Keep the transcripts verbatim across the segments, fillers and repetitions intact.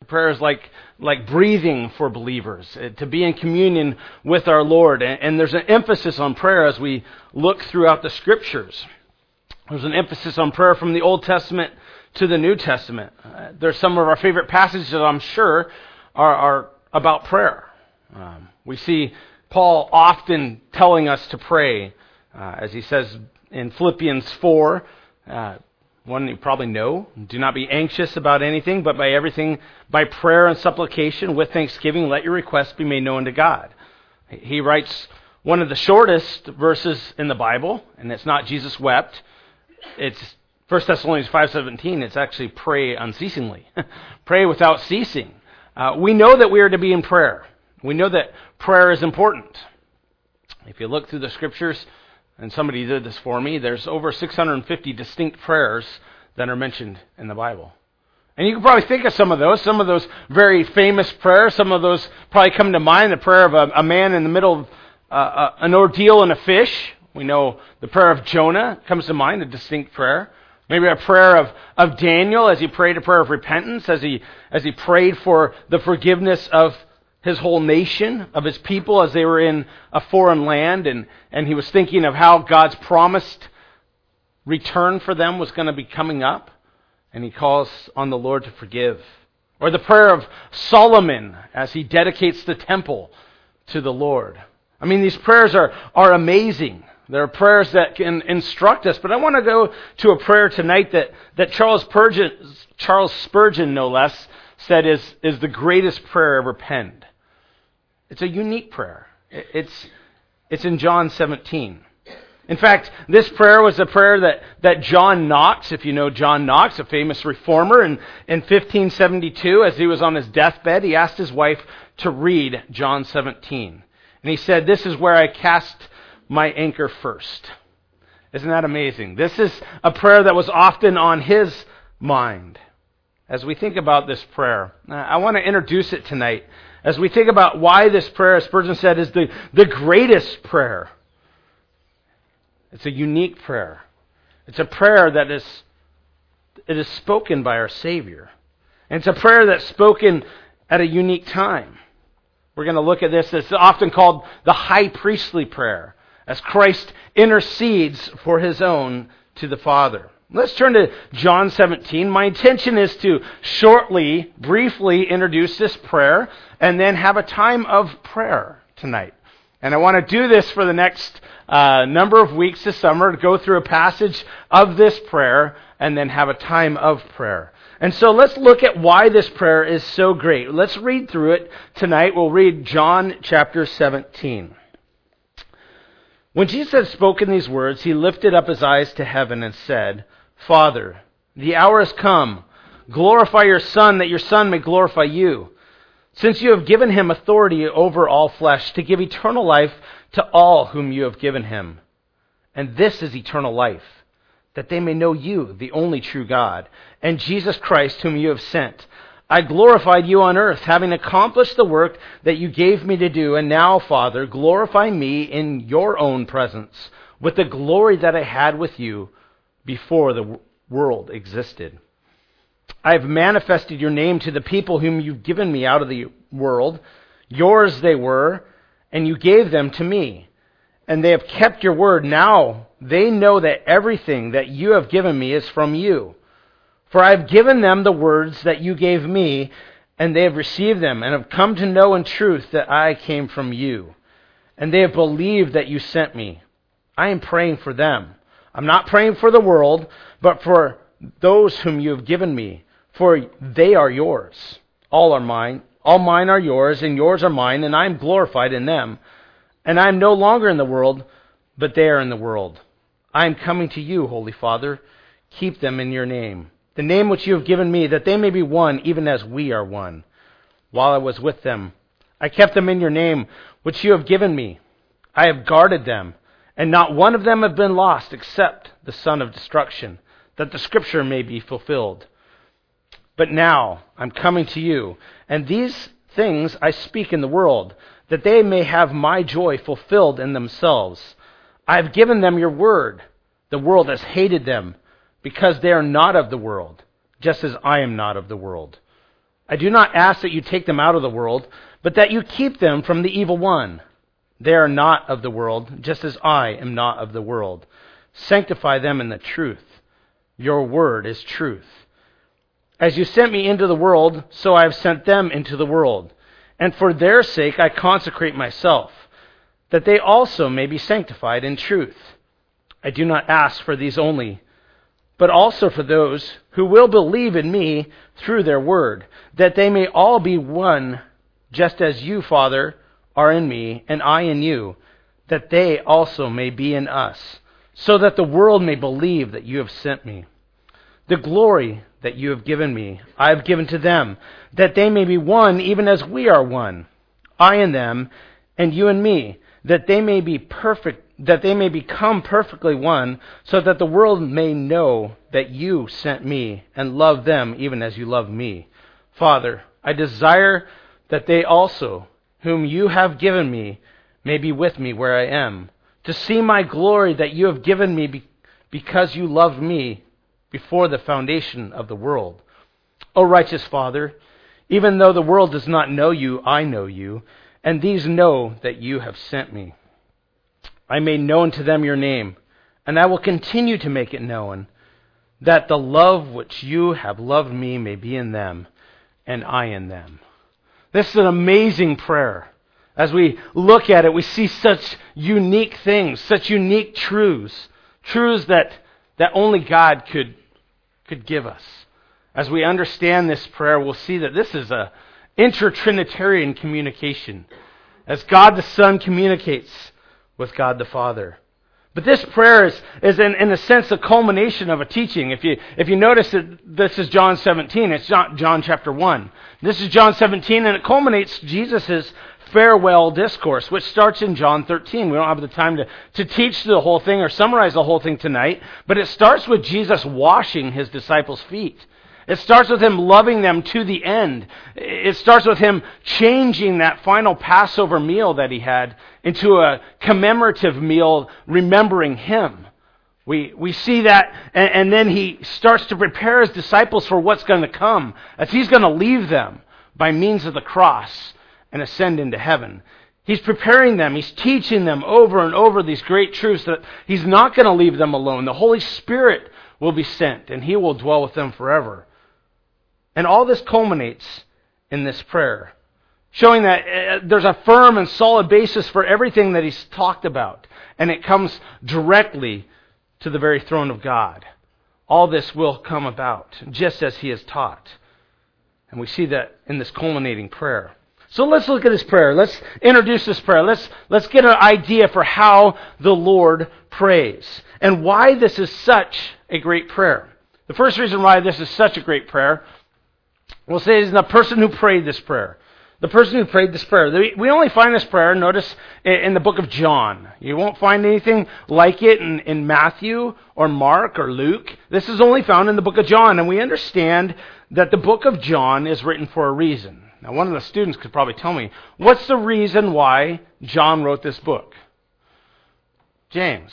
Prayer is like like breathing for believers, uh, to be in communion with our Lord. And, and there's an emphasis on prayer as we look throughout the Scriptures. There's an emphasis on prayer from the Old Testament to the New Testament. Uh, there's some of our favorite passages that I'm sure are, are about prayer. Um, we see Paul often telling us to pray, uh, as he says in Philippians four, uh, one you probably know, do not be anxious about anything, but by everything, by prayer and supplication, with thanksgiving, let your requests be made known to God. He writes one of the shortest verses in the Bible, and it's not Jesus wept. It's First Thessalonians five seventeen. It's actually pray unceasingly. Pray without ceasing. Uh, we know that we are to be in prayer. We know that prayer is important. If you look through the Scriptures, and somebody did this for me, there's over six hundred fifty distinct prayers that are mentioned in the Bible. And you can probably think of some of those, some of those very famous prayers. Some of those probably come to mind. The prayer of a, a man in the middle of uh, uh, an ordeal in a fish. We know the prayer of Jonah comes to mind, a distinct prayer. Maybe a prayer of, of Daniel as he prayed a prayer of repentance, as he as he prayed for the forgiveness of his whole nation, of his people as they were in a foreign land, and, and he was thinking of how God's promised return for them was going to be coming up, and he calls on the Lord to forgive. Or the prayer of Solomon as he dedicates the temple to the Lord. I mean, these prayers are, are amazing. There are prayers that can instruct us, but I want to go to a prayer tonight that, that Charles Spurgeon, Charles Spurgeon, no less, said is, is the greatest prayer ever penned. It's a unique prayer. It's, it's in John seventeen. In fact, this prayer was a prayer that, that John Knox, if you know John Knox, a famous reformer, in, in fifteen seventy-two, as he was on his deathbed, he asked his wife to read John seventeen. And he said, "This is where I cast my anchor first." Isn't that amazing? This is a prayer that was often on his mind. As we think about this prayer, I want to introduce it tonight. As we think about why this prayer, as Spurgeon said, is the, the greatest prayer. It's a unique prayer. It's a prayer that is, it is spoken by our Savior. And it's a prayer that's spoken at a unique time. We're going to look at this. It's often called the high priestly prayer, as Christ intercedes for his own to the Father. Let's turn to John seventeen. My intention is to shortly, briefly introduce this prayer and then have a time of prayer tonight. And I want to do this for the next uh, number of weeks this summer, to go through a passage of this prayer and then have a time of prayer. And so let's look at why this prayer is so great. Let's read through it tonight. We'll read John chapter seventeen. When Jesus had spoken these words, he lifted up his eyes to heaven and said, "Father, the hour has come. Glorify your Son, that your Son may glorify you, since you have given him authority over all flesh, to give eternal life to all whom you have given him. And this is eternal life, that they may know you, the only true God, and Jesus Christ, whom you have sent. I glorified you on earth, having accomplished the work that you gave me to do. And now, Father, glorify me in your own presence, with the glory that I had with you before the world existed. I have manifested your name to the people whom you've given me out of the world. Yours they were, and you gave them to me. And they have kept your word. Now they know that everything that you have given me is from you. For I have given them the words that you gave me, and they have received them, and have come to know in truth that I came from you. And they have believed that you sent me. I am praying for them. I'm not praying for the world, but for those whom you have given me, for they are yours. All are mine. All mine are yours, and yours are mine, and I am glorified in them. And I am no longer in the world, but they are in the world. I am coming to you, Holy Father. Keep them in your name, the name which you have given me, that they may be one, even as we are one. While I was with them, I kept them in your name, which you have given me. I have guarded them, and not one of them have been lost, except the son of destruction, that the scripture may be fulfilled. But now I'm coming to you, and these things I speak in the world, that they may have my joy fulfilled in themselves. I have given them your word. The world has hated them, because they are not of the world, just as I am not of the world. I do not ask that you take them out of the world, but that you keep them from the evil one. They are not of the world, just as I am not of the world. Sanctify them in the truth. Your word is truth. As you sent me into the world, so I have sent them into the world. And for their sake I consecrate myself, that they also may be sanctified in truth. I do not ask for these only, but also for those who will believe in me through their word, that they may all be one, just as you, Father, are in me, and I in you, that they also may be in us, so that the world may believe that you have sent me. The glory that you have given me, I have given to them, that they may be one, even as we are one, I and them, and you and me, that they may be perfect, that they may become perfectly one, so that the world may know that you sent me and love them even as you love me. Father, I desire that they also, whom you have given me, may be with me where I am, to see my glory that you have given me be- because you loved me before the foundation of the world. O righteous Father, even though the world does not know you, I know you, and these know that you have sent me. I made known to them your name, and I will continue to make it known, that the love which you have loved me may be in them, and I in them. This is an amazing prayer. As we look at it, we see such unique things, such unique truths, truths that, that only God could, could give us. As we understand this prayer, we'll see that this is a inter-Trinitarian communication, as God the Son communicates with God the Father. But this prayer is, is in, in a sense, a culmination of a teaching. If you if you notice that this is John seventeen, it's not John chapter one. This is John seventeen, and it culminates Jesus' farewell discourse, which starts in John thirteen. We don't have the time to, to teach the whole thing or summarize the whole thing tonight, but it starts with Jesus washing his disciples' feet. It starts with him loving them to the end. It starts with him changing that final Passover meal that he had into a commemorative meal remembering him. We we see that, and, and then he starts to prepare his disciples for what's going to come, as he's going to leave them by means of the cross and ascend into heaven. He's preparing them. He's teaching them over and over these great truths that he's not going to leave them alone. The Holy Spirit will be sent, and he will dwell with them forever. And all this culminates in this prayer, showing that uh, there's a firm and solid basis for everything that he's talked about. And it comes directly to the very throne of God. All this will come about, just as he has taught. And we see that in this culminating prayer. So let's look at this prayer. Let's introduce this prayer. Let's, let's get an idea for how the Lord prays and why this is such a great prayer. The first reason why this is such a great prayer, we'll say, is the person who prayed this prayer. The person who prayed this prayer. We only find this prayer, notice, in the book of John. You won't find anything like it in, in Matthew or Mark or Luke. This is only found in the book of John, and we understand that the book of John is written for a reason. Now, one of the students could probably tell me, what's the reason why John wrote this book? James.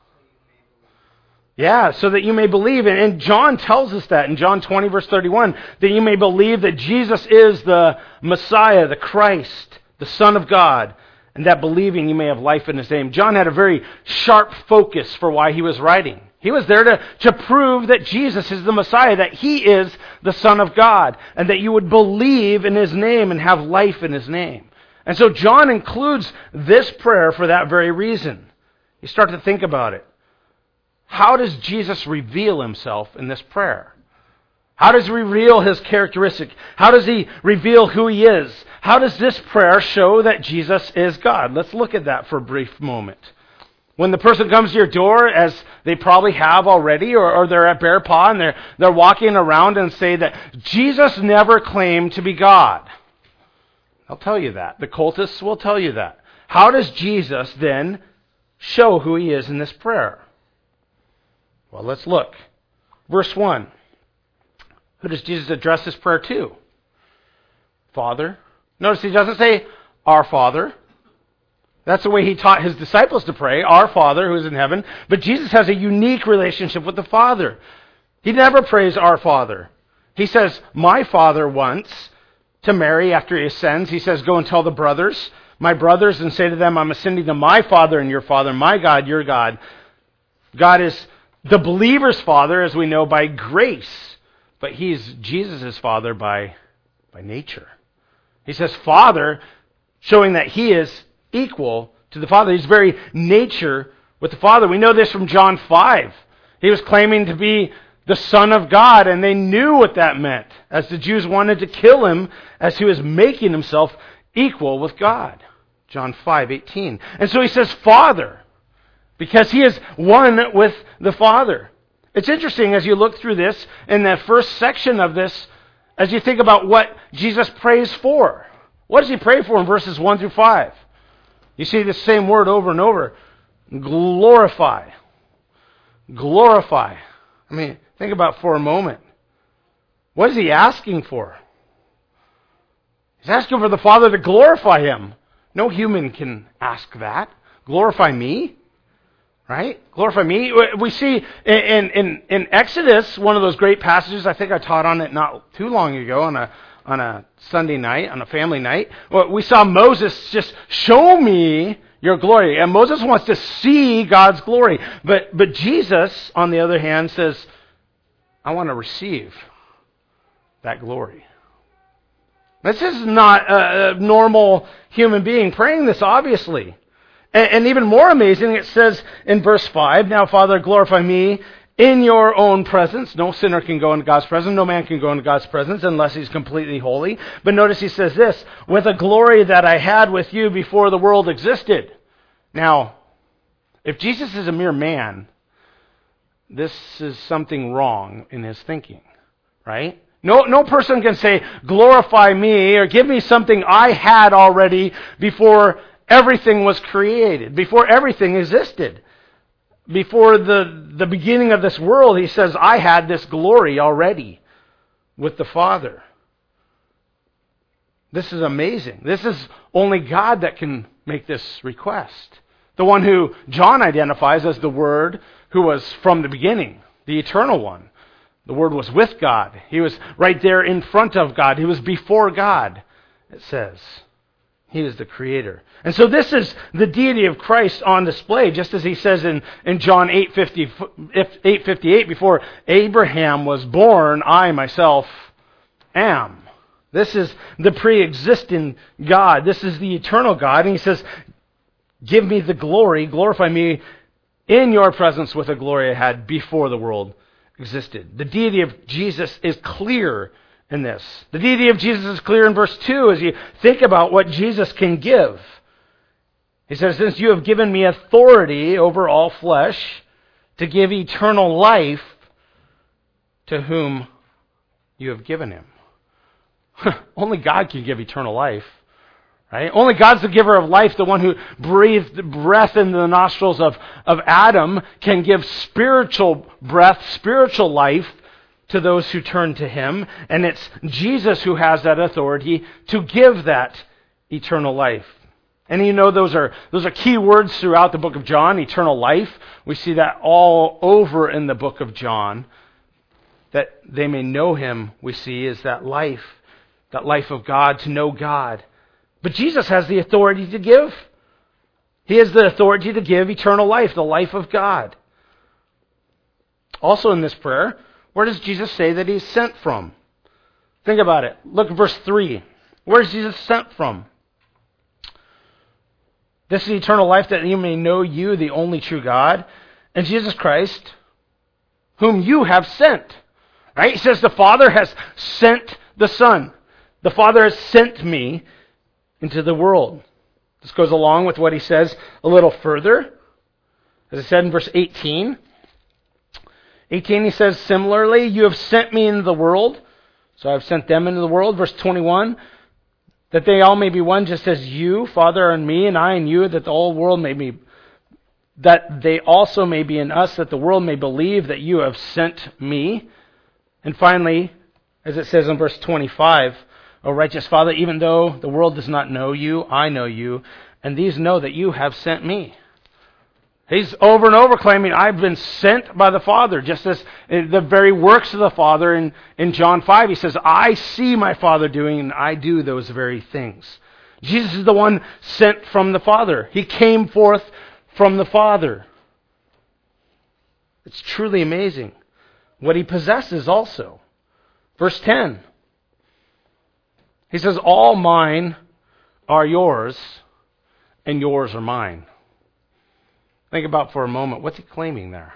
Yeah, so that you may believe. And John tells us that in John twenty, verse thirty-one, that you may believe that Jesus is the Messiah, the Christ, the Son of God, and that believing you may have life in his name. John had a very sharp focus for why he was writing. He was there to, to prove that Jesus is the Messiah, that he is the Son of God, and that you would believe in his name and have life in his name. And so John includes this prayer for that very reason. You start to think about it. How does Jesus reveal himself in this prayer? How does he reveal his characteristic? How does he reveal who he is? How does this prayer show that Jesus is God? Let's look at that for a brief moment. When the person comes to your door, as they probably have already, or, or they're at Bear Paw and they're, they're walking around and say that Jesus never claimed to be God. I'll tell you that. The cultists will tell you that. How does Jesus then show who he is in this prayer? Well, let's look. Verse one. Who does Jesus address this prayer to? Father. Notice he doesn't say, our Father. That's the way he taught his disciples to pray, our Father who is in heaven. But Jesus has a unique relationship with the Father. He never prays our Father. He says, my Father once to Mary after he ascends. He says, go and tell the brothers, my brothers, and say to them, I'm ascending to my Father and your Father, my God, your God. God is the believer's Father, as we know, by grace, but he's Jesus' Father by, by nature. He says Father, showing that he is equal to the Father. His very nature with the Father. We know this from John five. He was claiming to be the Son of God, and they knew what that meant, as the Jews wanted to kill him as he was making himself equal with God. John five eighteen. And so he says Father, because he is one with the Father. It's interesting as you look through this, in the first section of this, as you think about what Jesus prays for. What does he pray for in verses one through five? You see the same word over and over. Glorify. Glorify. I mean, think about for a moment. What is he asking for? He's asking for the Father to glorify him. No human can ask that. Glorify me? Right? Glorify me. We see in, in, in Exodus, one of those great passages, I think I taught on it not too long ago on a, on a Sunday night, on a family night. We saw Moses just show me your glory. And Moses wants to see God's glory. But, but Jesus, on the other hand, says, I want to receive that glory. This is not a normal human being praying this, obviously. And, and even more amazing, it says in verse five, now, Father, glorify me in your own presence. No sinner can go into God's presence. No man can go into God's presence unless he's completely holy. But notice he says this, with a glory that I had with you before the world existed. Now, if Jesus is a mere man, this is something wrong in his thinking, right? No, no person can say, glorify me, or give me something I had already before everything was created, before everything existed. Before the, the beginning of this world, he says, I had this glory already with the Father. This is amazing. This is only God that can make this request. The one who John identifies as the Word who was from the beginning, the eternal one. The Word was with God. He was right there in front of God. He was before God, it says. He is the Creator. And so this is the deity of Christ on display, just as he says in, in John eight fifty-eight, before Abraham was born, I myself am. This is the pre-existing God. This is the eternal God. And he says, give me the glory, glorify me in your presence with the glory I had before the world existed. The deity of Jesus is clear in this. The deity of Jesus is clear in verse two as you think about what Jesus can give. He says, since you have given me authority over all flesh to give eternal life to whom you have given him. Only God can give eternal life. Right? Only God's the giver of life, the one who breathed breath into the nostrils of, of Adam, can give spiritual breath, spiritual life to those who turn to him. And it's Jesus who has that authority to give that eternal life. And you know those are those are key words throughout the book of John, eternal life. We see that all over in the book of John. That they may know him, we see, is that life, that life of God, to know God. But Jesus has the authority to give. He has the authority to give eternal life, the life of God. Also in this prayer, where does Jesus say that he's sent from? Think about it. Look at verse three. Where is Jesus sent from? This is eternal life, that you may know you, the only true God, and Jesus Christ, whom you have sent. Right? He says the Father has sent the Son. The Father has sent me into the world. This goes along with what he says a little further. As I said in verse eighteen. eighteen he says, similarly, you have sent me into the world, so I've sent them into the world. Verse twenty-one, that they all may be one, just as you, Father, and me, and I and you, that the whole world may be, that they also may be in us, that the world may believe that you have sent me. And finally, as it says in verse twenty-five, O righteous Father, even though the world does not know you, I know you, and these know that you have sent me. He's over and over claiming, I've been sent by the Father, just as the very works of the Father. In, in John five, he says, I see my Father doing, and I do those very things. Jesus is the one sent from the Father. He came forth from the Father. It's truly amazing what he possesses also. Verse ten. He says, all mine are yours, and yours are mine. Think about for a moment, what's he claiming there?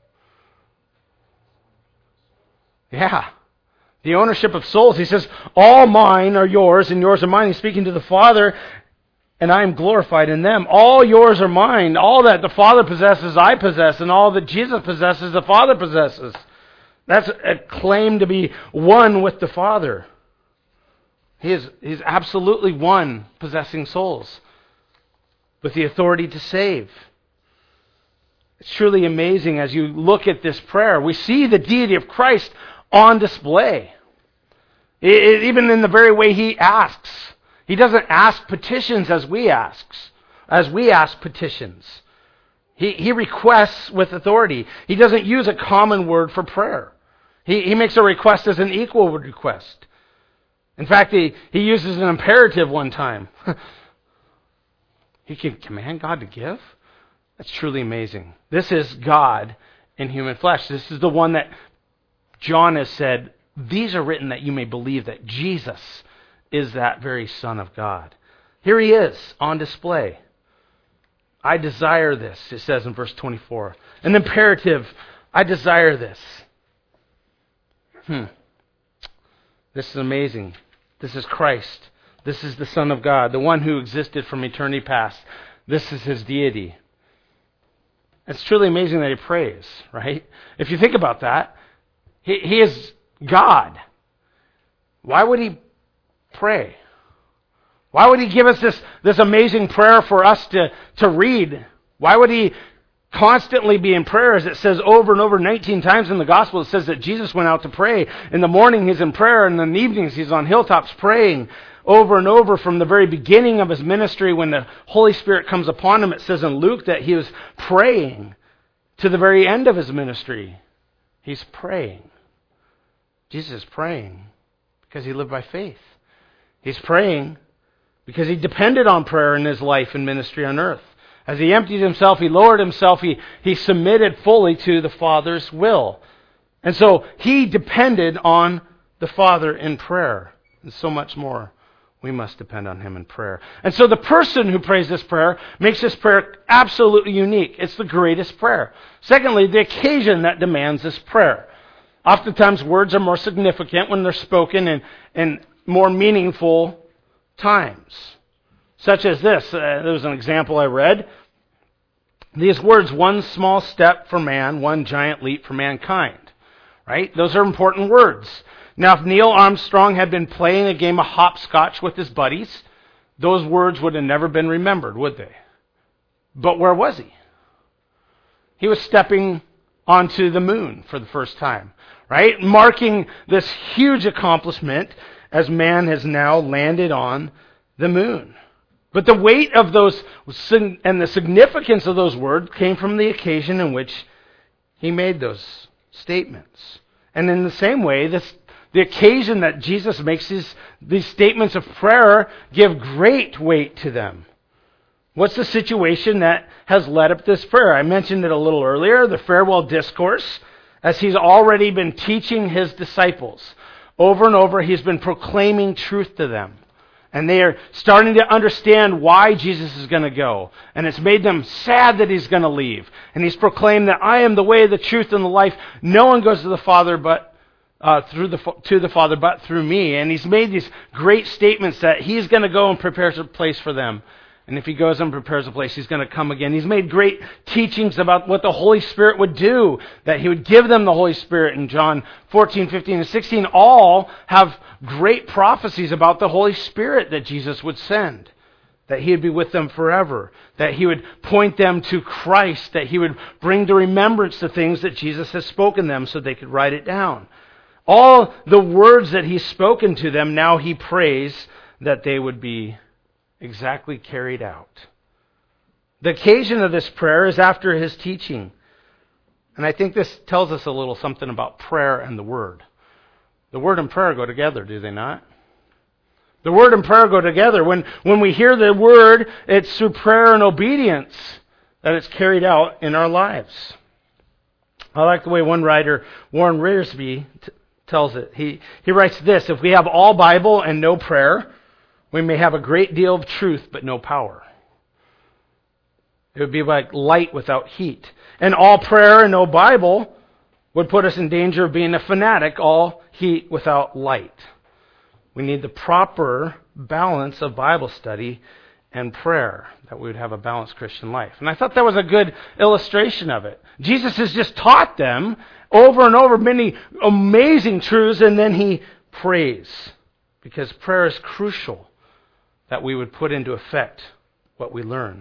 Yeah, the ownership of souls. He says, all mine are yours, and yours are mine. He's speaking to the Father, and I am glorified in them. All yours are mine. All that the Father possesses, I possess, and all that Jesus possesses, the Father possesses. That's a claim to be one with the Father. He is he's absolutely one, possessing souls with the authority to save. It's truly amazing as you look at this prayer. We see the deity of Christ on display. It, it, even in the very way he asks. He doesn't ask petitions as we ask, as we ask petitions. He, he requests with authority. He doesn't use a common word for prayer. He, he makes a request as an equal request. In fact, he, he uses an imperative one time. He can command God to give? That's truly amazing. This is God in human flesh. This is the one that John has said, these are written that you may believe that Jesus is that very Son of God. Here he is on display. I desire this, it says in verse twenty-four. An imperative, I desire this. Hmm. This is amazing. This is Christ. This is the Son of God, the one who existed from eternity past. This is his deity. It's truly amazing that he prays, right? If you think about that, he, he is God. Why would he pray? Why would he give us this, this amazing prayer for us to, to read? Why would he constantly be in prayer? As it says over and over nineteen times in the gospel, it says that Jesus went out to pray. In the morning he's in prayer, and in the evenings he's on hilltops praying. Over and over from the very beginning of his ministry, when the Holy Spirit comes upon him, it says in Luke that he was praying to the very end of his ministry. He's praying. Jesus is praying because he lived by faith. He's praying because he depended on prayer in his life and ministry on earth. As he emptied himself, he lowered himself, he, he submitted fully to the Father's will. And so he depended on the Father in prayer, and so much more. We must depend on him in prayer. And so the person who prays this prayer makes this prayer absolutely unique. It's the greatest prayer. Secondly, the occasion that demands this prayer. Oftentimes words are more significant when they're spoken in, in more meaningful times. Such as this. Uh, there was an example I read. These words, one small step for man, one giant leap for mankind. Right? Those are important words. Now, if Neil Armstrong had been playing a game of hopscotch with his buddies, those words would have never been remembered, would they? But where was he? He was stepping onto the moon for the first time, right? Marking this huge accomplishment as man has now landed on the moon. But the weight of those and the significance of those words came from the occasion in which he made those statements. And in the same way, this The occasion that Jesus makes these, these statements of prayer give great weight to them. What's the situation that has led up this prayer? I mentioned it a little earlier, the farewell discourse, as he's already been teaching his disciples. Over and over, he's been proclaiming truth to them. And they are starting to understand why Jesus is going to go. And it's made them sad that he's going to leave. And he's proclaimed that I am the way, the truth, and the life. No one goes to the Father but Uh, through the to the Father, but through me. And he's made these great statements that he's going to go and prepare a place for them. And if he goes and prepares a place, he's going to come again. He's made great teachings about what the Holy Spirit would do, that he would give them the Holy Spirit in John fourteen, fifteen, and sixteen. All have great prophecies about the Holy Spirit that Jesus would send, that he would be with them forever, that he would point them to Christ, that he would bring to remembrance the things that Jesus has spoken them so they could write it down. All the words that he's spoken to them, now he prays that they would be exactly carried out. The occasion of this prayer is after his teaching. And I think this tells us a little something about prayer and the Word. The Word and prayer go together, do they not? The Word and prayer go together. When, when we hear the Word, it's through prayer and obedience that it's carried out in our lives. I like the way one writer, Warren Wiersbe, t- tells it. He, he writes this: if we have all Bible and no prayer, we may have a great deal of truth but no power. It would be like light without heat. And all prayer and no Bible would put us in danger of being a fanatic, all heat without light. We need the proper balance of Bible study and prayer, that we would have a balanced Christian life. And I thought that was a good illustration of it. Jesus has just taught them over and over many amazing truths, and then he prays, because prayer is crucial that we would put into effect what we learn.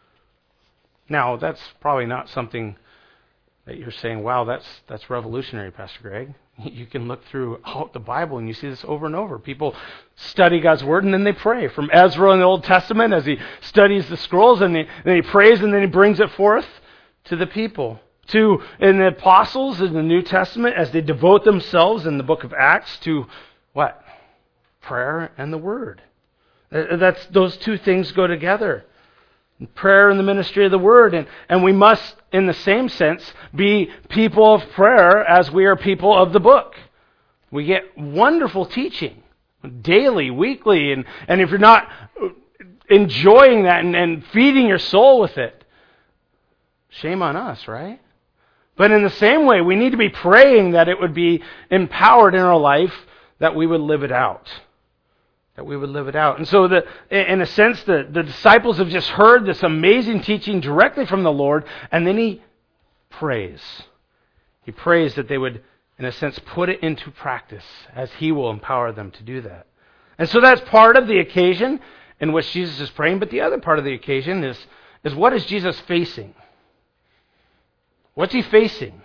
Now, that's probably not something that you're saying, wow, that's that's revolutionary, Pastor Greg. You can look through the Bible and you see this over and over. People study God's Word and then they pray. From Ezra in the Old Testament, as he studies the scrolls, and, he, then he prays and then he brings it forth to the people. To in the apostles in the New Testament, as they devote themselves in the book of Acts to what? Prayer and the Word. That's those two things go together. Prayer and the ministry of the Word. And, and we must, in the same sense, be people of prayer as we are people of the book. We get wonderful teaching daily, weekly, and, and if you're not enjoying that and, and feeding your soul with it, shame on us, right? But in the same way, we need to be praying that it would be empowered in our life, that we would live it out. That we would live it out. And so, the, in a sense, the, the disciples have just heard this amazing teaching directly from the Lord, and then he prays. He prays that they would, in a sense, put it into practice, as he will empower them to do that. And so that's part of the occasion in which Jesus is praying, but the other part of the occasion is, is what is Jesus facing? What's he facing?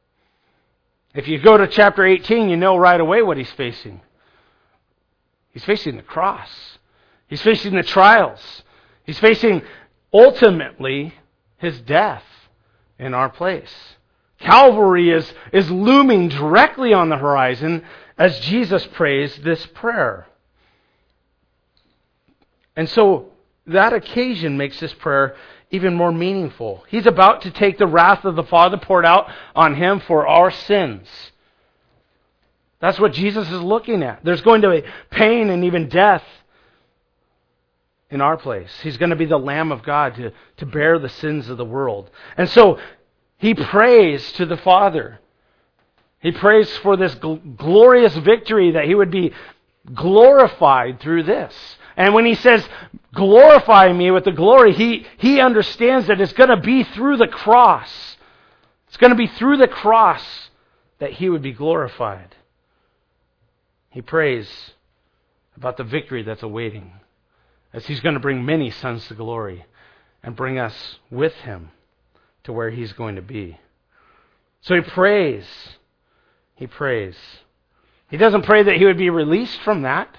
If you go to chapter eighteen, you know right away what he's facing. He's facing the cross. He's facing the trials. He's facing, ultimately, his death in our place. Calvary is, is looming directly on the horizon as Jesus prays this prayer. And so, that occasion makes this prayer even more meaningful. He's about to take the wrath of the Father poured out on him for our sins. That's what Jesus is looking at. There's going to be pain and even death in our place. He's going to be the Lamb of God to, to bear the sins of the world. And so he prays to the Father. He prays for this gl- glorious victory, that he would be glorified through this. And when he says, glorify me with the glory, he, he understands that it's going to be through the cross. It's going to be through the cross that he would be glorified. He prays about the victory that's awaiting, as he's going to bring many sons to glory and bring us with him to where he's going to be. So he prays. He prays. He doesn't pray that he would be released from that.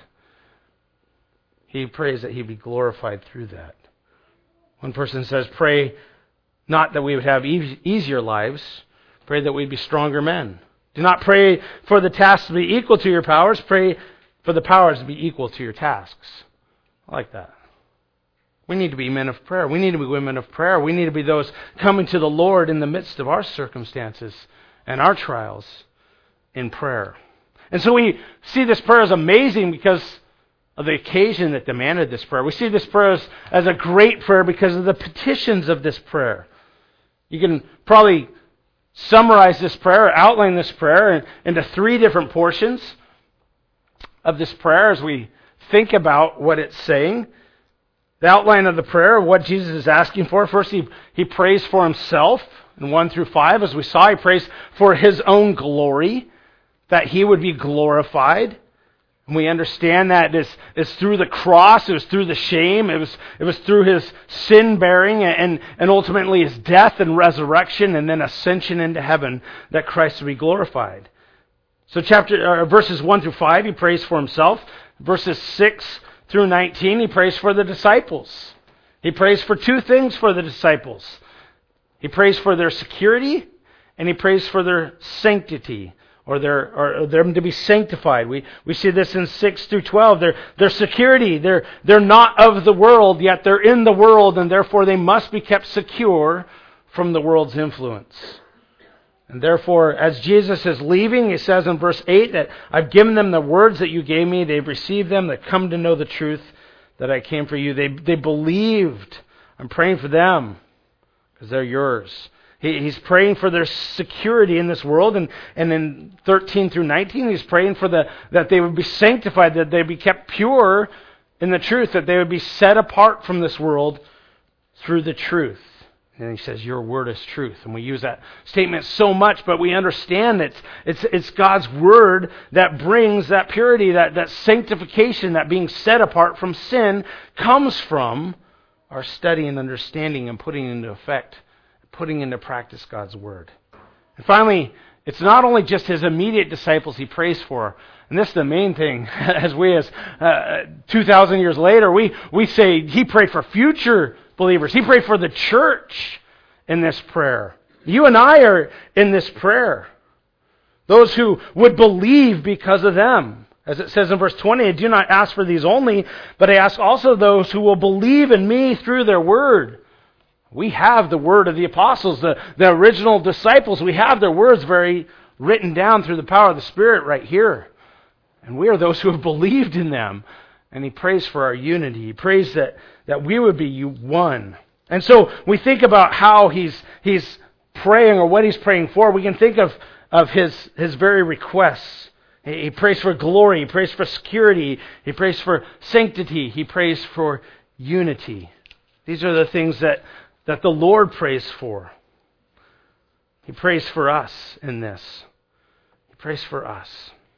He prays that he'd be glorified through that. One person says, pray not that we would have e- easier lives, pray that we'd be stronger men. Do not pray for the tasks to be equal to your powers. Pray for the powers to be equal to your tasks. I like that. We need to be men of prayer. We need to be women of prayer. We need to be those coming to the Lord in the midst of our circumstances and our trials in prayer. And so we see this prayer as amazing because of the occasion that demanded this prayer. We see this prayer as, as a great prayer because of the petitions of this prayer. You can probably summarize this prayer, outline this prayer into three different portions of this prayer as we think about what it's saying. The outline of the prayer, what Jesus is asking for. First, he, he prays for himself in one through five. As we saw, he prays for his own glory, that he would be glorified. And we understand that it's, it's through the cross, it was through the shame, it was it was through his sin bearing and, and ultimately his death and resurrection and then ascension into heaven that Christ would be glorified. So chapter uh, verses one through five, he prays for himself. Verses six through nineteen, he prays for the disciples. He prays for two things for the disciples. He prays for their security, and he prays for their sanctity, or their or them to be sanctified. We we see this in six through twelve. Their their security, they're they're not of the world, yet they're in the world, and therefore they must be kept secure from the world's influence. And therefore, as Jesus is leaving, he says in verse eight that I've given them the words that you gave me. They've received them. They've come to know the truth that I came for you. They they believed. I'm praying for them because they're yours. He, he's praying for their security in this world. And, and in thirteen through nineteen, he's praying for the that they would be sanctified, that they would be kept pure in the truth, that they would be set apart from this world through the truth. And he says, your word is truth. And we use that statement so much, but we understand it's, it's, it's God's word that brings that purity, that, that sanctification, that being set apart from sin comes from our study and understanding and putting into effect, putting into practice God's word. And finally, it's not only just his immediate disciples he prays for. And this is the main thing. As we, as uh, two thousand years later, we, we say he prayed for future believers. He prayed for the church in this prayer. You and I are in this prayer. Those who would believe because of them. As it says in verse twenty, I do not ask for these only, but I ask also those who will believe in me through their word. We have the word of the apostles, the, the original disciples. We have their words very written down through the power of the Spirit right here. And we are those who have believed in them. And he prays for our unity. He prays that, that we would be one. And so we think about how he's he's praying or what he's praying for. We can think of, of his, his very requests. He, he prays for glory. He prays for security. He prays for sanctity. He prays for unity. These are the things that, that the Lord prays for. He prays for us in this. He prays for us.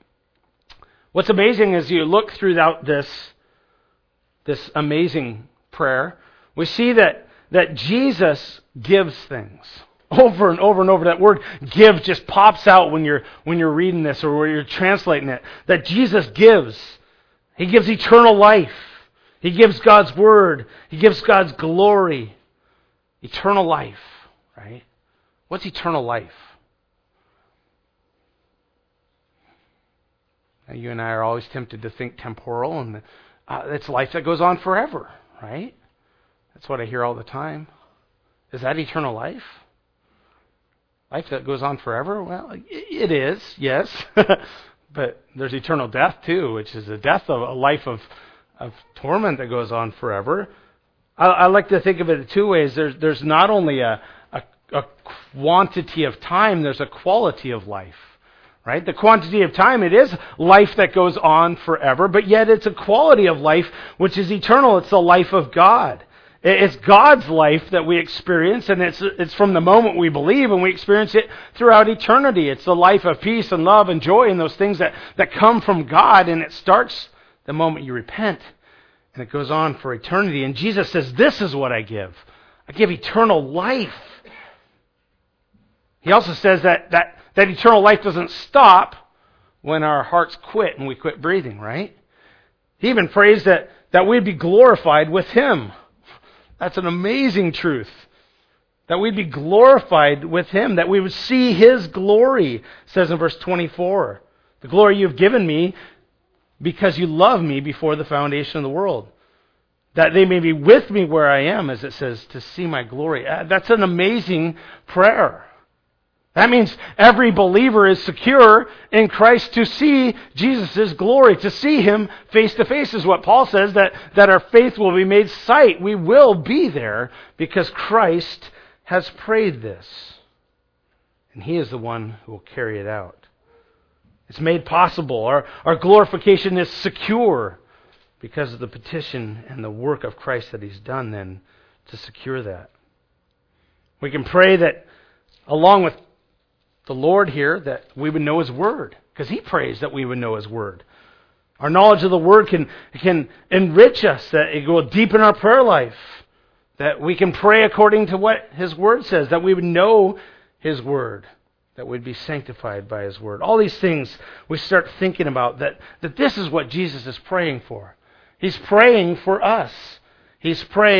What's amazing is you look throughout this, this amazing prayer, we see that, that Jesus gives things. Over and over and over. That word give just pops out when you're when you're reading this or when you're translating it. That Jesus gives. He gives eternal life. He gives God's word. He gives God's glory. Eternal life, right? What's eternal life? Now, you and I are always tempted to think temporal, and uh, it's life that goes on forever, right? That's what I hear all the time. Is that eternal life? Life that goes on forever? Well, it is, yes. But there's eternal death too, which is a death of a life of, of torment that goes on forever. I, I like to think of it in two ways. There's there's not only a, a, a quantity of time, there's a quality of life. Right? The quantity of time, it is life that goes on forever, but yet it's a quality of life which is eternal. It's the life of God. It's God's life that we experience, and it's it's from the moment we believe, and we experience it throughout eternity. It's the life of peace and love and joy and those things that, that come from God, and it starts the moment you repent, and it goes on for eternity. And Jesus says, this is what I give. I give eternal life. He also says that that That eternal life doesn't stop when our hearts quit and we quit breathing, right? He even prays that, that we'd be glorified with Him. That's an amazing truth. That we'd be glorified with Him, that we would see His glory, it says in verse twenty-four. The glory you've given me because you love me before the foundation of the world. That they may be with me where I am, as it says, to see my glory. That's an amazing prayer. That means every believer is secure in Christ to see Jesus' glory, to see Him face to face is what Paul says, that, that our faith will be made sight. We will be there because Christ has prayed this. And He is the one who will carry it out. It's made possible. Our, our glorification is secure because of the petition and the work of Christ that He's done then to secure that. We can pray that along with the Lord here, that we would know His Word, because He prays that we would know His Word. Our knowledge of the Word can, can enrich us, that it will deepen our prayer life, that we can pray according to what His Word says, that we would know His Word, that we'd be sanctified by His Word. All these things we start thinking about, that, that this is what Jesus is praying for. He's praying for us. He's praying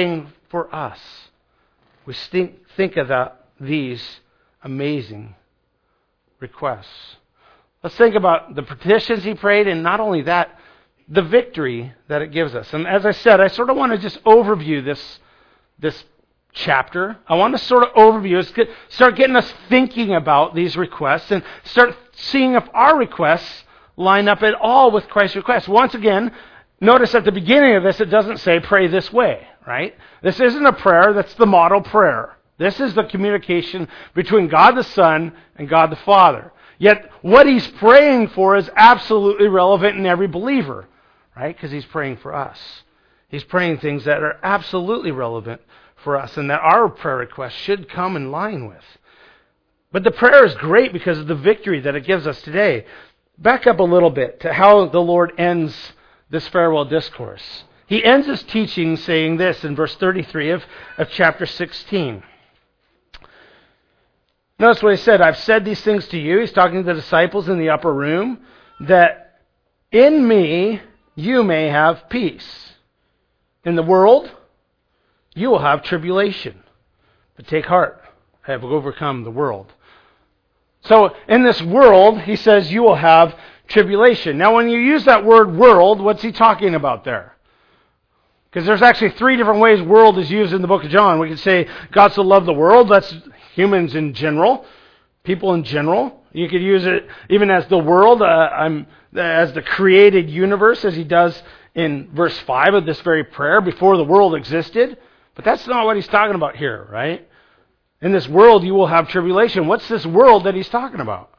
for us. We think, think about these amazing requests. Let's think about the petitions he prayed, and not only that, the victory that it gives us. And as I said, I sort of want to just overview this, this chapter. I want to sort of overview it, get, start getting us thinking about these requests and start seeing if our requests line up at all with Christ's requests. Once again, notice at the beginning of this, it doesn't say pray this way, right? This isn't a prayer that's the model prayer. This is the communication between God the Son and God the Father. Yet what he's praying for is absolutely relevant in every believer, right? Because he's praying for us. He's praying things that are absolutely relevant for us and that our prayer requests should come in line with. But the prayer is great because of the victory that it gives us today. Back up a little bit to how the Lord ends this farewell discourse. He ends his teaching saying this in verse thirty-three of, of chapter sixteen. Notice what he said, I've said these things to you. He's talking to the disciples in the upper room, that in me you may have peace. In the world, you will have tribulation. But take heart, I have overcome the world. So in this world, he says, you will have tribulation. Now when you use that word world, what's he talking about there? Because there's actually three different ways world is used in the book of John. We could say God so loved the world. That's humans in general, people in general. You could use it even as the world, uh, I'm, as the created universe, as he does in verse five of this very prayer, before the world existed. But that's not what he's talking about here, right? In this world you will have tribulation. What's this world that he's talking about?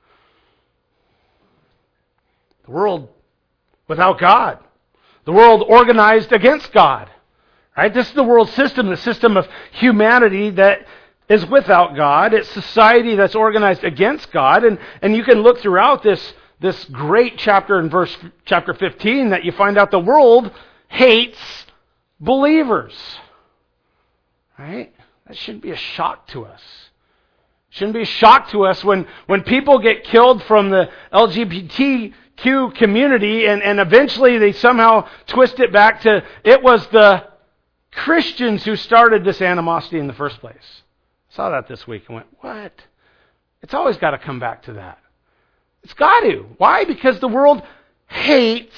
The world without God. The world organized against God. Right? This is the world system, the system of humanity that is without God. It's society that's organized against God. And, and you can look throughout this, this great chapter in verse chapter fifteen that you find out the world hates believers. Right? That shouldn't be a shock to us. It shouldn't be a shock to us when, when people get killed from the L G B T Q community and, and eventually they somehow twist it back to it was the Christians who started this animosity in the first place. I saw that this week and went, what? It's always got to come back to that. It's got to. Why? Because the world hates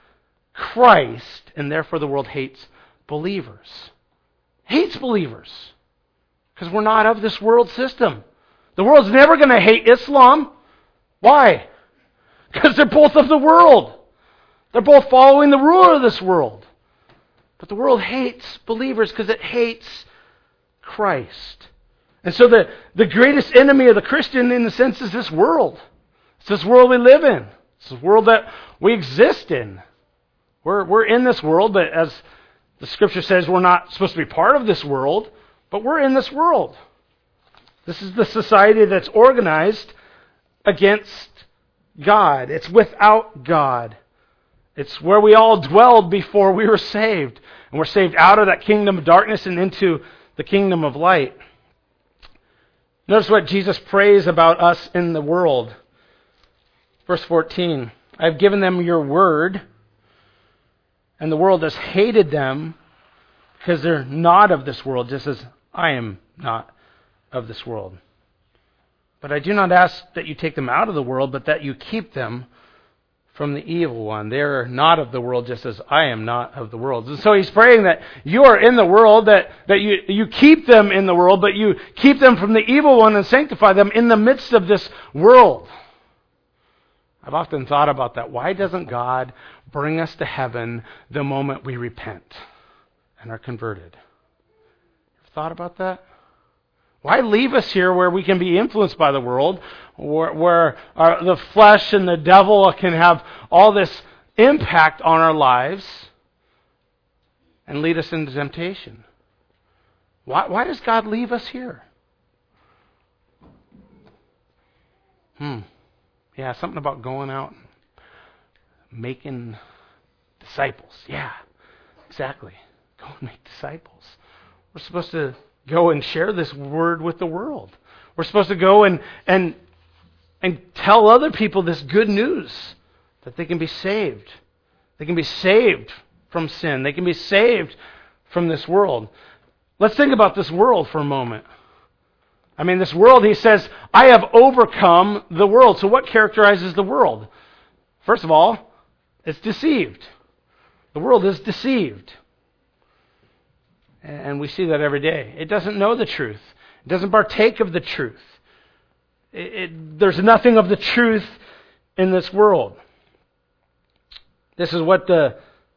Christ and therefore the world hates believers. Hates believers. Because we're not of this world system. The world's never going to hate Islam. Why? Because they're both of the world. They're both following the ruler of this world. But the world hates believers because it hates Christ. And so the, the greatest enemy of the Christian, in a sense, is this world. It's this world we live in. It's the world that we exist in. We're, we're in this world, but as the Scripture says, we're not supposed to be part of this world, but we're in this world. This is the society that's organized against God. It's without God. It's where we all dwelled before we were saved. And we're saved out of that kingdom of darkness and into the kingdom of light. Notice what Jesus prays about us in the world. Verse fourteen, I've given them your word, and the world has hated them because they're not of this world, just as I am not of this world. But I do not ask that you take them out of the world, but that you keep them from the evil one. They are not of the world, just as I am not of the world. And so he's praying that you are in the world, that, that you, you keep them in the world, but you keep them from the evil one and sanctify them in the midst of this world. I've often thought about that. Why doesn't God bring us to heaven the moment we repent and are converted? Ever thought about that? Why leave us here where we can be influenced by the world, where, where our, the flesh and the devil can have all this impact on our lives and lead us into temptation? Why, why does God leave us here? Hmm. Yeah, something about going out and making disciples. Yeah, exactly. Go and make disciples. We're supposed to go and share this word with the world. We're supposed to go and and and tell other people this good news, that they can be saved. They can be saved from sin. They can be saved from this world. Let's think about this world for a moment. I mean, this world, he says, I have overcome the world. So what characterizes the world? First of all, it's deceived. The world is deceived. And we see that every day. It doesn't know the truth. It doesn't partake of the truth. It, it, there's nothing of the truth in this world. This is what the,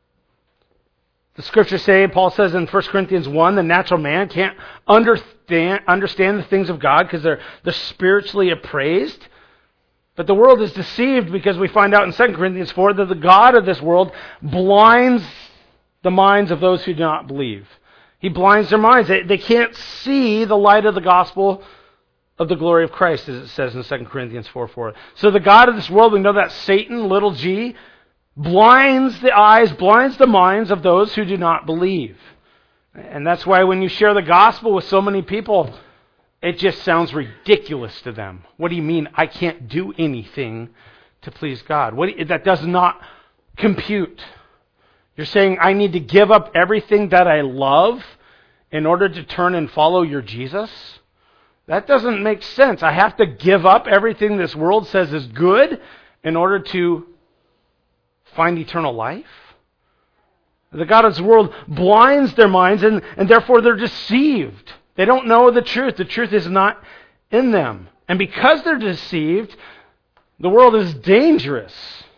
the scriptures say. Paul says in First Corinthians one, the natural man can't understand, understand the things of God because they're, they're spiritually appraised. But the world is deceived because we find out in Second Corinthians four that the God of this world blinds the minds of those who do not believe. He blinds their minds. They, they can't see the light of the gospel of the glory of Christ, as it says in Second Corinthians four four. So the God of this world, we know that Satan, little g, blinds the eyes, blinds the minds of those who do not believe. And that's why when you share the gospel with so many people, it just sounds ridiculous to them. What do you mean I can't do anything to please God? What do you, that does not compute. You're saying I need to give up everything that I love in order to turn and follow your Jesus? That doesn't make sense. I have to give up everything this world says is good in order to find eternal life? The God of this world blinds their minds and, and therefore they're deceived. They don't know the truth. The truth is not in them. And because they're deceived, the world is dangerous.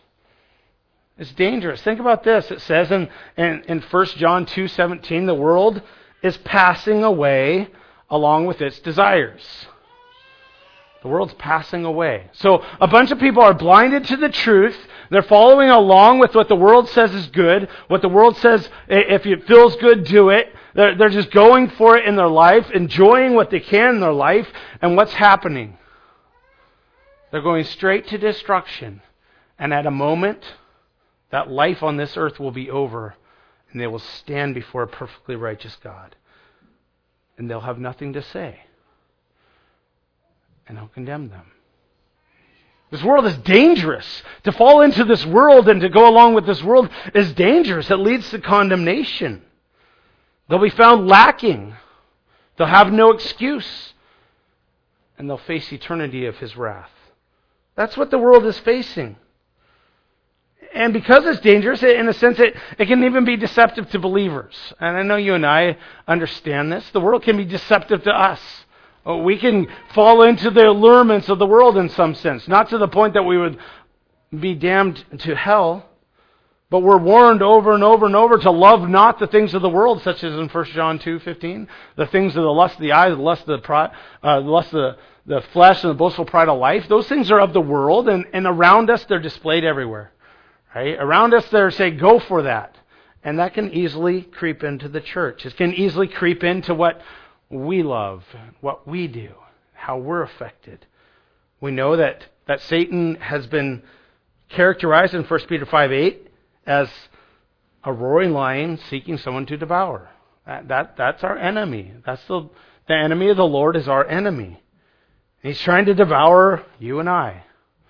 It's dangerous. Think about this. It says in, in, in First John two seventeen, the world is passing away along with its desires. The world's passing away. So a bunch of people are blinded to the truth. They're following along with what the world says is good. What the world says, if it feels good, do it. They're, they're just going for it in their life, enjoying what they can in their life. And what's happening? They're going straight to destruction. And at a moment, that life on this earth will be over. And they will stand before a perfectly righteous God. And they'll have nothing to say. And He'll condemn them. This world is dangerous. To fall into this world and to go along with this world is dangerous. It leads to condemnation. They'll be found lacking. They'll have no excuse. And they'll face eternity of His wrath. That's what the world is facing. And because it's dangerous, in a sense, it, it can even be deceptive to believers. And I know you and I understand this. The world can be deceptive to us. We can fall into the allurements of the world in some sense. Not to the point that we would be damned to hell. But we're warned over and over and over to love not the things of the world, such as in First John two fifteen. The things of the lust of the eye, the lust of the, pride, uh, the lust of the, the flesh, and the boastful pride of life. Those things are of the world, and, and around us they're displayed everywhere. Right? Around us they're saying, go for that. And that can easily creep into the church. It can easily creep into what we love, what we do, how we're affected. We know that, that Satan has been characterized in First Peter five eight as a roaring lion seeking someone to devour. That, that That's our enemy. That's the, the enemy of the Lord is our enemy. He's trying to devour you and I.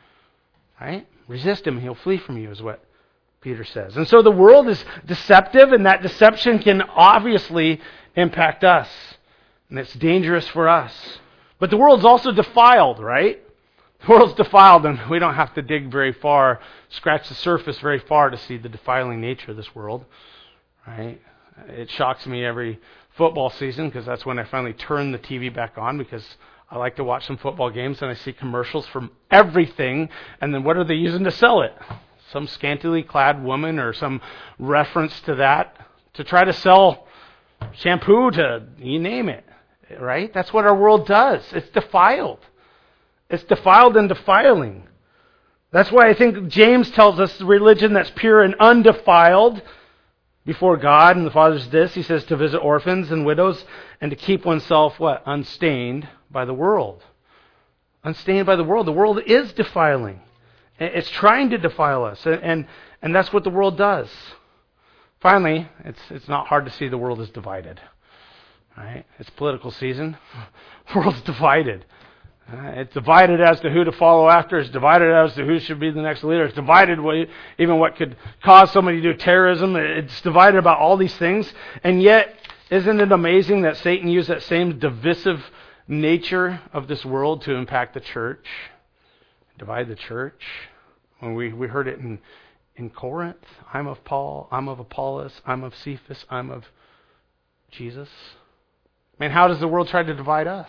Right? Resist him, he'll flee from you, is what Peter says. And so the world is deceptive, and that deception can obviously impact us. And it's dangerous for us. But the world's also defiled, right? The world's defiled, and we don't have to dig very far, scratch the surface very far to see the defiling nature of this world. Right? It shocks me every football season, because that's when I finally turn the T V back on, because I like to watch some football games, and I see commercials from everything, and then what are they using to sell it? Some scantily clad woman or some reference to that to try to sell shampoo to, you name it. Right? That's what our world does. It's defiled. It's defiled and defiling. That's why I think James tells us the religion that's pure and undefiled before God and the Father is this. He says to visit orphans and widows and to keep oneself, what? Unstained by the world. Unstained by the world. The world is defiling. It's trying to defile us. And, and, and that's what the world does. Finally, it's it's not hard to see the world is divided. Right? It's political season. The world's divided. Uh, it's divided as to who to follow after. It's divided as to who should be the next leader. It's divided what, even what could cause somebody to do terrorism. It's divided about all these things. And yet, Isn't it amazing that Satan used that same divisive nature of this world to impact the church, divide the church? When we, we heard it in, in Corinth, I'm of Paul, I'm of Apollos, I'm of Cephas, I'm of Jesus. I mean, how does the world try to divide us?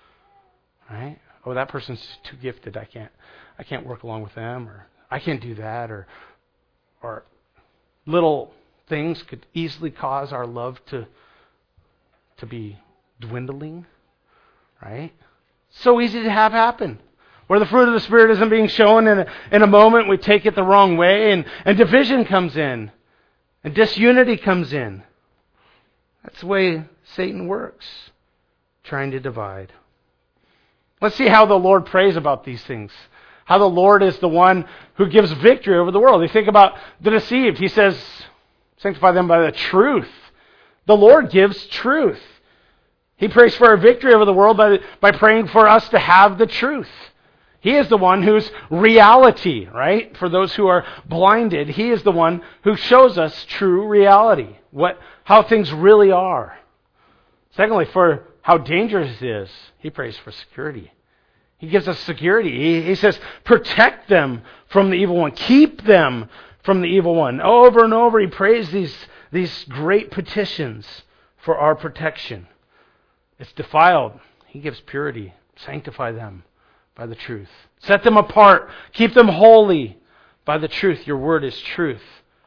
Right? Oh, that person's too gifted. I can't I can't work along with them, or I can't do that, or or little things could easily cause our love to to be dwindling, right? So easy to have happen. Where the fruit of the Spirit isn't being shown in a, in a moment, we take it the wrong way, and, and division comes in, and disunity comes in. That's the way Satan works, trying to divide. Let's see how the Lord prays about these things. How the Lord is the one who gives victory over the world. You think about the deceived. He says, sanctify them by the truth. The Lord gives truth. He prays for our victory over the world by, by praying for us to have the truth. He is the one who's reality, right? For those who are blinded, He is the one who shows us true reality, what how things really are. Secondly, for how dangerous it is, He prays for security. He gives us security. He, he says, protect them from the evil one. Keep them from the evil one. Over and over, He prays these, these great petitions for our protection. It's defiled. He gives purity. Sanctify them by the truth. Set them apart. Keep them holy by the truth. Your word is truth.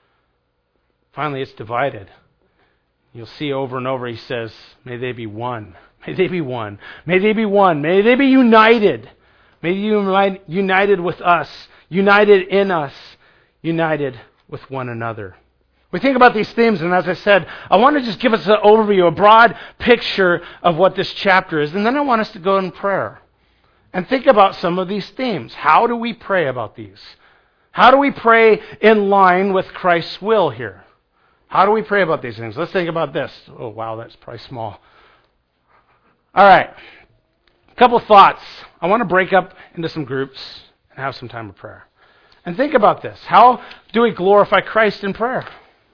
Finally, it's divided. You'll see over and over He says, may they be one. May they be one. May they be one. May they be united. May you be united with us. United in us. United with one another. We think about these themes, and as I said, I want to just give us an overview, a broad picture of what this chapter is, and then I want us to go in prayer and think about some of these themes. How do we pray about these? How do we pray in line with Christ's will here? How do we pray about these things? Let's think about this. Oh, wow, that's probably small. All right. A couple of thoughts. I want to break up into some groups and have some time of prayer. And think about this. How do we glorify Christ in prayer?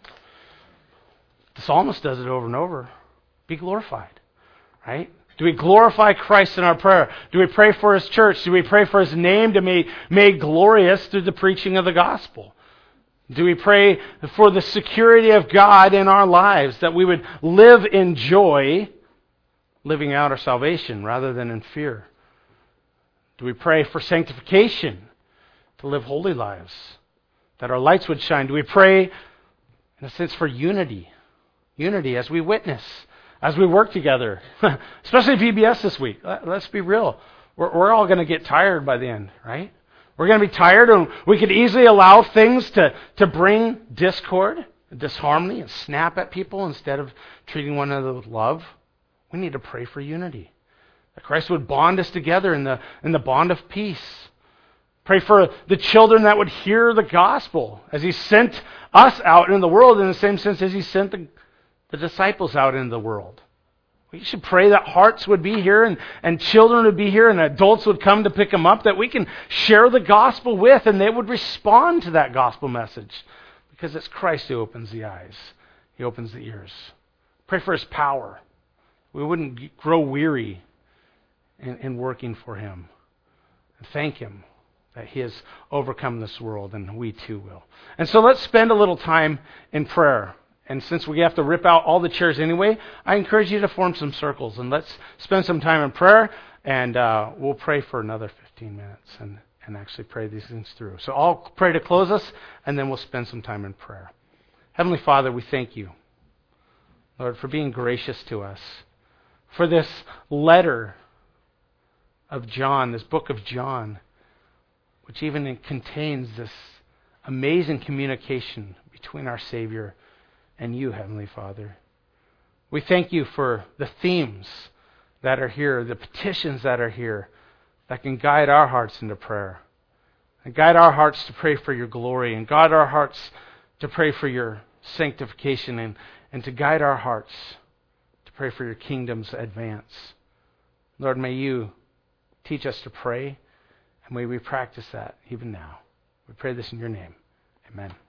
The psalmist does it over and over. Be glorified, right? Do we glorify Christ in our prayer? Do we pray for His church? Do we pray for His name to be made glorious through the preaching of the gospel? Do we pray for the security of God in our lives, that we would live in joy, living out our salvation rather than in fear? Do we pray for sanctification, to live holy lives, that our lights would shine? Do we pray, in a sense, for unity? Unity as we witness, as we work together, especially V B S this week. Let's be real. We're, we're all going to get tired by the end, right? We're going to be tired, and we could easily allow things to, to bring discord, disharmony, and snap at people instead of treating one another with love. We need to pray for unity, that Christ would bond us together in the in the bond of peace. Pray for the children that would hear the gospel as He sent us out in the world in the same sense as He sent the the disciples out in the world. We should pray that hearts would be here and, and children would be here and adults would come to pick them up, that we can share the gospel with and they would respond to that gospel message, because it's Christ who opens the eyes. He opens the ears. Pray for His power. We wouldn't grow weary in, in working for Him. And thank Him that He has overcome this world, and we too will. And so let's spend a little time in prayer. And since we have to rip out all the chairs anyway, I encourage you to form some circles. And let's spend some time in prayer. And uh, we'll pray for another fifteen minutes and, and actually pray these things through. So I'll pray to close us, and then we'll spend some time in prayer. Heavenly Father, we thank You, Lord, for being gracious to us. For this letter of John, this book of John, which even contains this amazing communication between our Savior and You, Heavenly Father. We thank You for the themes that are here, the petitions that are here, that can guide our hearts into prayer. And guide our hearts to pray for Your glory, and guide our hearts to pray for Your sanctification, and, and to guide our hearts to pray for Your kingdom's advance. Lord, may You teach us to pray, and may we practice that even now. We pray this in Your name. Amen.